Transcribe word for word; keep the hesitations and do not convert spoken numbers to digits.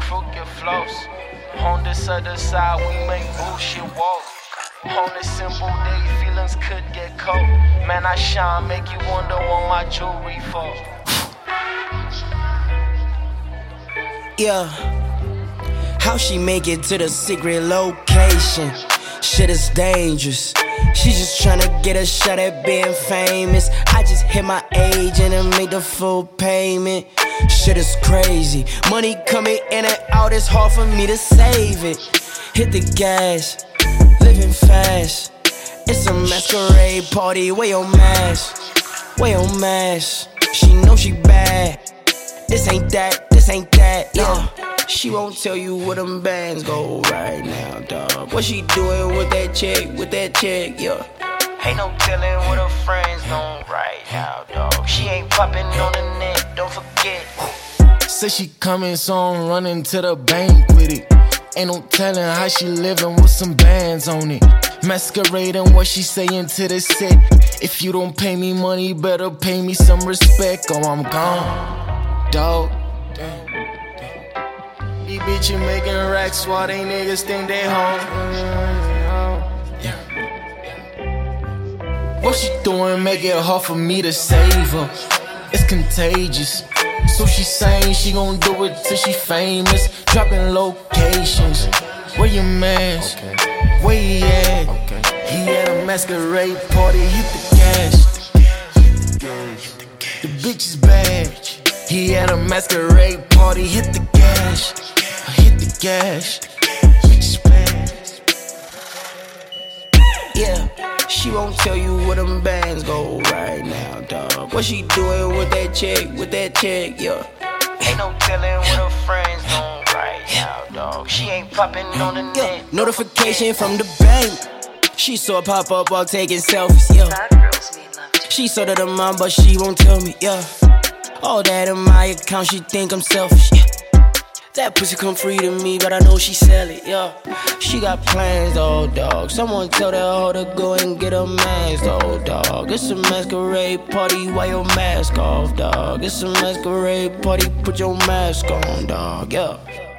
crooked flows. On this other side, we make bullshit walk. On this simple day, feelings could get cold. Man, I shine, make you wonder what my jewelry for. Yeah, how she make it to the secret location? Shit is dangerous. She just tryna get a shot at being famous. I just hit my agent and make the full payment. Shit is crazy. Money coming in and out, it's hard for me to save it. Hit the gas, living fast. It's a masquerade party, wear your mask, wear your mask. She know she bad. This ain't that, this ain't that, yeah. She won't tell you where them bands go right now, dawg. What she doing with that chick, with that chick, yeah. Ain't no telling what her friends doing right now, dawg. She ain't popping on the net, don't forget. Say she coming, so I'm running to the bank with it. Ain't no telling how she living with some bands on it. Masquerading what she saying to the set. If you don't pay me money, better pay me some respect or I'm gone, dawg. These bitches making racks while they niggas think they home. Yeah. What she doing make it hard for me to save her. It's contagious. So she saying she gon' do it till she famous. Dropping locations. Where your mans? Okay. Where he at? Okay. He at a masquerade party. Hit the gas. The bitch is bad. He at a masquerade party. Hit the gas. Hit the gas. Bitch is bad. Yeah, she won't tell you where them bands go right now, dawg. What she doing with that chick, with that chick, yeah. Ain't no telling what her friends doing right now, dawg. She ain't popping on the yeah. net. Notification from the bank. She saw it pop up while taking selfies, yeah. She saw that I'm mom, but she won't tell me, yeah. All that in my account, she think I'm selfish, yeah. That pussy come free to me, but I know she sell it, yeah. She got plans, though, dog. Someone tell that hoe to go and get a mask, though, dog. It's a masquerade party, why your mask off, dog? It's a masquerade party, put your mask on, dog, yeah.